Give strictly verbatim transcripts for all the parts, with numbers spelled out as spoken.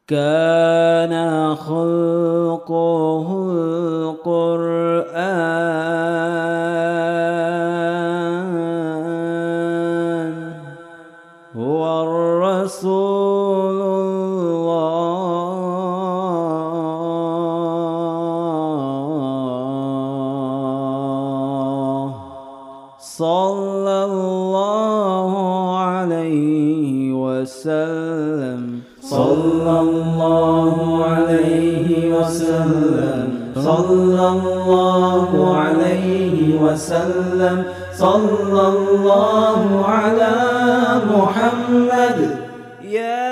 كان خلقه القرآن هو الرسول الله صلى الله عليه وسلم صلى الله عليه وسلم صلى الله عليه وسلم صلى الله على محمد يا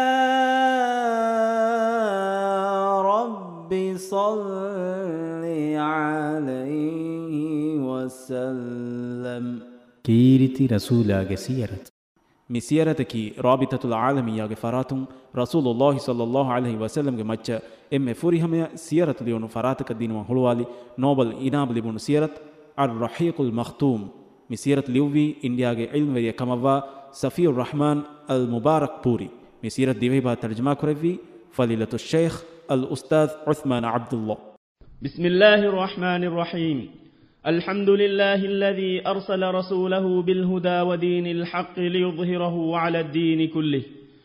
رب صل عليه وسلم كيرتي رسولاغ سيرت ಮಿಸಿಯರತಕಿ ರಾಬಿತತುಲ್ ಆಲಮಿಯಾಗೆ ಫರಾತುಂ ರಸೂಲುಲ್ಲಾಹಿ ಸಲ್ಲಲ್ಲಾಹು ಅಲೈಹಿ ವಸಲ್ಲಂಗೆ ಮಚ್ಚ ಎಮ್ಮೆ ಫುರಿಹಮೆಯ ಸಿಯರತ್ ಲಿಯೋನು ಫರಾತಕ ದಿನುವ ಹುಳುವಾಲಿ ನೋಬಲ್ ಇನಾಬ್ ಲಿಬುನು ಸಿಯರತ್ ಅರ್ ರಹೀಕುಲ್ ಮಖ್ತೂಮ್ ಮಿಸಿಯರತ್ ಲಿವ್ವಿ ಇಂಡಿಯಾಗೆ ಇಲ್ಮೆಯ ಕಮವ್ವ ಸಫಿಯುರ್ ರಹಮಾನ್ ಅಲ್ ಮುಬಾರಕ್ ಪೂರಿ ಮಿಸಿಯರತ್ ದಿವೈಬಾ ತರ್ಜಮಾ ಕುರವಿ ಫಲೀಲತು ಶೇಖ್ ಅಲ್ ಉಸ್ತಾದ್ ಉಸ್ಮಾನ್ ಅಬ್ದುಲ್ಲಾ ಬಿಸ್ಮಿಲ್ಲಾಹಿರ್ ರಹಮಾನಿರ್ ರಹೀಮ್ الحمد لله الذي أرسل رسوله بالهدى ودين الحق ليظهره على الدين كله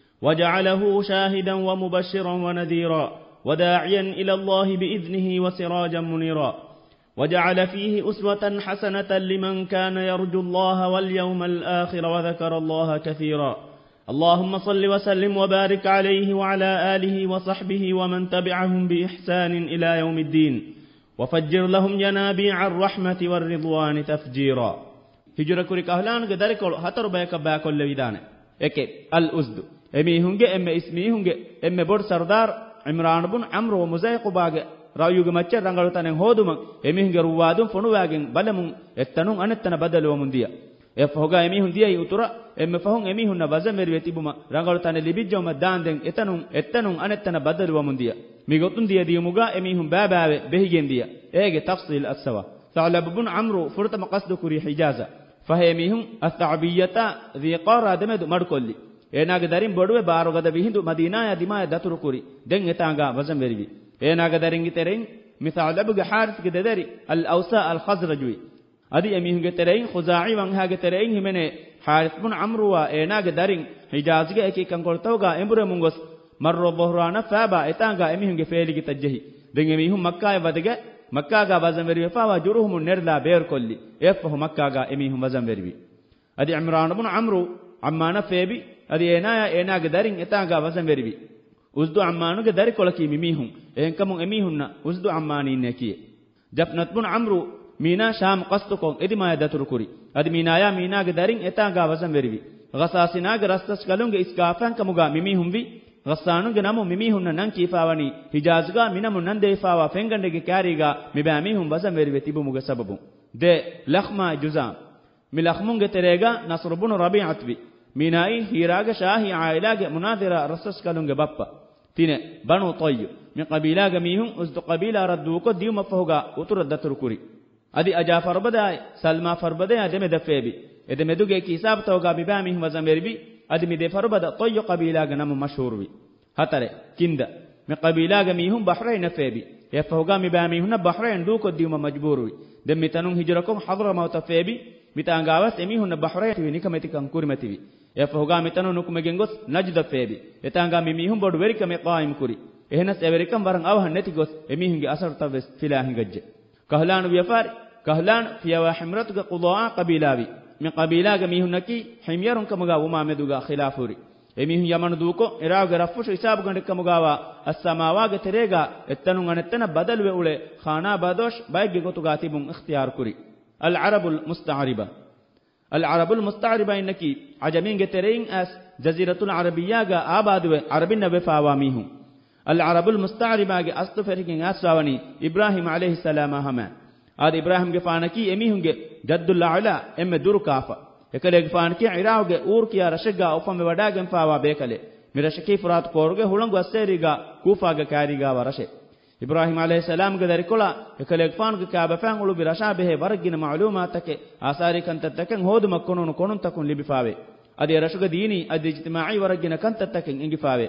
وجعله شاهدا ومبشرا ونذيرا وداعيا إلى الله بإذنه وسراجا منيرا وجعل فيه أسوة حسنة لمن كان يرجو الله واليوم الآخر وذكر الله كثيرا اللهم صل وسلم وبارك عليه وعلى آله وصحبه ومن تبعهم بإحسان إلى يوم الدين وفجر لهم ينابيع الرحمة والرضوان تفجيرا هجرة كوري كهلان قدر كل هتر بيك باكل لويدان إكي الأزد إمي هنجي إمي اسمي هنجي إمي بور سردار عمران بن عمرو ومزايق باغ رايوغ مچر رنگلو تنن هودوم إمي هنجي روادون فنواغن بلمون اتنون أنتنا بدل ومنديا ಎಫ್ ಹೋಗ ಎಮಿ ಹುಂದಿಯ ಉತರ ಎಮ್ಮೆ ಫಹುಂ ಎಮಿ ಹುನ್ನ ವಜಮೆರಿ ವೆತಿಬುಮ ರಂಗಳು ತನೆ ಲಿಬಿಜ್ಜೋಮ ದಾಂದೆನ್ ಎತನುಂ ಎತ್ತನುಂ ಅನೆತ್ತನ ಬದಲುವ ಮುಂದಿಯ ಮಿಗೊತ್ತುಂ ದಿಯ ದಿಯಮುಗ ಎಮಿ ಹುಂ ಬಾಬಾವೆ ಬೆಹಿಗೆಂದಿಯ ಏಗೆ ತಫ್ಸೀಲ್ ಅಸ್ಸವ ಸಅಲಬ್ ಇಬ್ನ್ ಅಮ್ರು ಫುರತ ಮಕಸ್ದು ಕುರಿ ಹಿಜಾಜ ಫಹೆಮಿ ಹುಂ ಅಸ್ತಅಬಿಯತ ರಿqara ದಮೆದು ಮಡ್ಕೊಲ್ಲಿ ಏನಾಗ ದರಿಂ ಬೊಡುವೆ ಬಾರುಗದ ವಿಹಿಂದು ಮದೀನಾಯ ದಿಮಾಯ ದತುರು ಕುರಿ ದೆನ್ ಎತಾಂಗ ವಜಮೆರಿವಿ ಏನಾಗ ದರಿಂಗಿ ತೆರೆಂ ಮಿಸಾಲಬ್ಗೆ ಹಾರಿಸ್ಗೆ ದೆದರಿ ಅಲ್ ಔಸಾ ಅಲ್ ಖಜ್ರಜುವಿ adi emihunge terein khuza'i wanhage terein himene harith bun amruwa enaage darin hijazige eki kan koltawga embure mungos marro bohrana faba etanga emihunge feelige tajjehi den emihun makkaye wadege makkaga wazan weriwe fawa juruhum nerla beer kolli efahu makkaga emihun wazan weriwi adi imran bun amru ammana febi adi enaya enaage darin etanga wazan weriwi uzdu ammanuge dari kolaki mimihun enkamun emihunna uzdu ammani nekiye jafnat bun amru mina sham qastukon edimaya daturu kuri adi minaya minaage darin etanga wasan verivi gasasinaage rastas galunge iskafan kamuga mimi humvi gasanunge namu mimi hunna nan kifawani hijazga minamu nan defawa fengandege kariga mibami hum wasan verive tibumuge sababu de lakhma juzam mi lakhmunge terega nasr ibn rabi'atwi minai hiraga shahi ailage munadira rastas galunge bappa tine banu tayy mi qabilaga mihum usdu qabila radduko diuma fahuga utur daturu kuri adi aja farbadai salma farbadai deme dafebi ede meduge ki hisab tawga bibami wazan verbi adi mi de farbada toy qabila ga nam mashhurwi hatare kinda me qabila ga mihum bahrain febi ya fawga mi bami hunna bahrain du ko diuma majburwi dem mitanun hijrakum hadramaut febi mitangawas emi hunna bahrain wi nikameti kan kurmetiwi ya fawga mitanun nukum gengos najd febi etanga mi mihum bodu verika me qaim kuri ehnas everikam waran awhan neti gos emi hunge asar tawes filahin gajje kahlan wiyafari kahlan fiyawa himratuga qudaa qabilawi min qabilaga mihunaki himyarun kamuga umameduga khilafuri emihun yamanu duko iraga rafushu hisab gande kamugawa as-samawaga terega ettanun anettana badalwe ule khana badosh bayge gotuga tibun ikhtiyar kuri al-arabul musta'riba al-arabul musta'riba innaki ajaminge terein as jaziratul arabiyyaga abadwe arabinna befawa mihun al-arabul musta'riba ge astu ferikin aswani ibrahim alayhi salam hama ad ibrahim ge faanaki emihunge jaddul ala emme durkafa ekale ge faanaki irauge urkiya rashga upame wadagen faawa bekale mirashki furat korge hulangu asseriga kufa ge kariga warashe ibrahim alayhi salam ge darikola ekale ge faange kaaba fan ulu bi rashabehe wargina ma'lumatake asari kantattaken hoduma konunu konun takun libifawe adi rashuga dini adi ijtimai wargina kantattaken ingifawe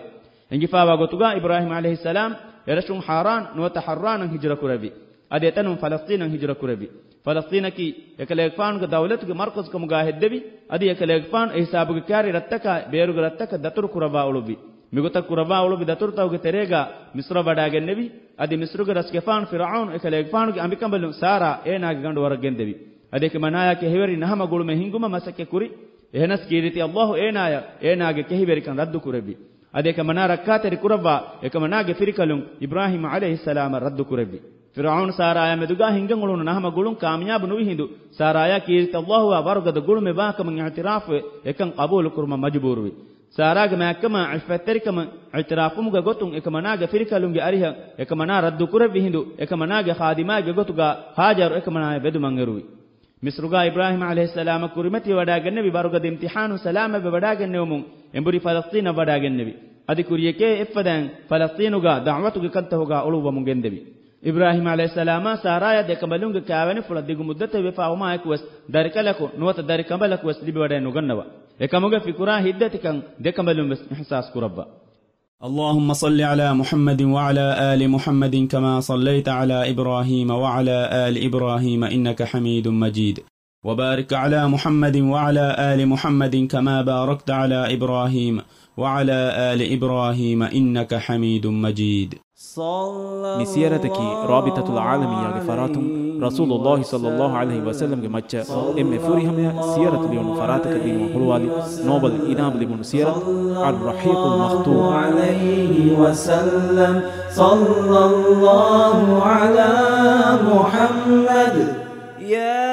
ಎಂಗಿಫಾವಾ ಗೊತುಗ ಇಬ್ರಾಹಿಂ ಅಲೈಹಿಸ್ಸಲಾಂ ಎರಶುಂ ಹಾರಾನ್ ನುವತ ಹರ್ರಾನ್ ಹಿಜ್ರ ಕುರವಿ ade tanum falastin hijra kurabi falastin ki ekalekfan ga dawlat ga markaz kam ga heddevi adi ekalekfan e hisabu ga kari rattaka beru ga rattaka datur kuraba ulubi migota kuraba ulubi datur taw ga terega misra bada gennevi adi misru ga raskefan fir'aun ekalekfan ga ambikambal sara ena ga gandu war gendevi ade ke manaya ke heveri nahama gulu me hinguma masake kuri ehnas kiriti allah enaya ena ga ke heveri kan raddu kurabi ade ke manara kateri kuraba ekamana ga firikalum ibrahim alayhi salam raddu kurabi Firaun ಸಾರಾಯ ಮೆದುಗಾ ಹಿಂಗಂಗುಳುನು ನಹಮ ಗುಳುಂ ಕಾಮಯಾಬ್ ನುವಿ ಹಿಂದು ಸಾರಾಯ ಕೀರ್ತಿ ಅಲ್ಲಾಹು ವ ಬರಗದ ಗುಳುಂ ಮೆಬಾಕಮ ಇಅತಿರಾಫ್ ಎಕಂ ಕಬೂಲ್ ಕುರ್ಮ ಮಜ್ಬೂರ್ವಿ ಸಾರಾಗ ಮಕಮ ಇಫತ್ತರಿಕಮ ಇಅತಿರಾಫುಮುಗ ಗೊತುಂ ಎಕಮನಾಗ ಫಿರಿಕಲುಂಗೆ ಅರಿಹ ಎಕಮನಾ ರದ್ದು ಕುರವಿ ಹಿಂದು ಎಕಮನಾಗ ಖಾದಿಮಾಗೆ ಗೊತುಗ ಹಾಜರ್ ಎಕಮನಾಯ ಬೆದು ಮಂಗರುವಿ ಮಿಸ್ರುಗಾ ಇಬ್ರಾಹಿಂ ಅಲೈಹಿಸ್ಸಲಾಮ ಕುರಿಮತಿ ವಡಾಗನ್ನೆವಿ ಬರಗದ ಇಮ್ತಿಹಾನು ಸಲಾಮ ಬೆ ವಡಾಗನ್ನೆವುಮು ಎಂಬುರಿ ಫಲಸ್ತೀನ ವಡಾಗನ್ನೆವಿ ಅದಿ ಕುರಿಯಕೆ ಎಫ್ಫದಂ ಫಲಸ್ತೀನುಗ ದಾವತುಗೆ ಕಂತಹುಗ ಉಳುವ ಮುಂಗೆಂದೆವಿ ಇಬ್ರಾಹಿಂ ಅಲೈಹಿಸ್ಸಲಾಮ ಸಾರಾಯ ದೆಕಮಲುಂಗ ಕಾವನೆ ಫುಳ ದಿಗು ಮುದ್ದತೆ ವೆಫಾ ಉಮಾಯಕುವಸ್ ದರಿಕಲಕು ನುವತ ದರಿಕಮಲಕುವಸ್ ಲಿಬಿವಡೆ ನುಗನ್ನವ ಎಕಮುಗ ಫಿಕುರಾ ಹಿದ್ದತಿಕಂ ದೆಕಮಲುಂ ವೆಸ್ ಇಹ್ಸಾಸ್ ಕುರಬ್ಬ اللهم صل على محمد وعلى آل محمد كما صليت على إبراهيم وعلى آل إبراهيم إنك حميد مجيد وبارك على محمد وعلى آل محمد كما باركت على إبراهيم وعلى آل إبراهيم إنك حميد مجيد مسيرتكي رابطة العالمية غفراتهم رسول الله صلى الله عليه وسلم مچ ام فوريهم سيرة ليون فراتك دين وحلوالي نوبل إنام لبن سيرة الرحيق المختوم عليه وسلم صلى الله على محمد يا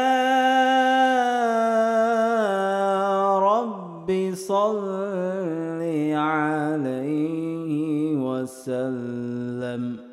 رب صل عليه وسلم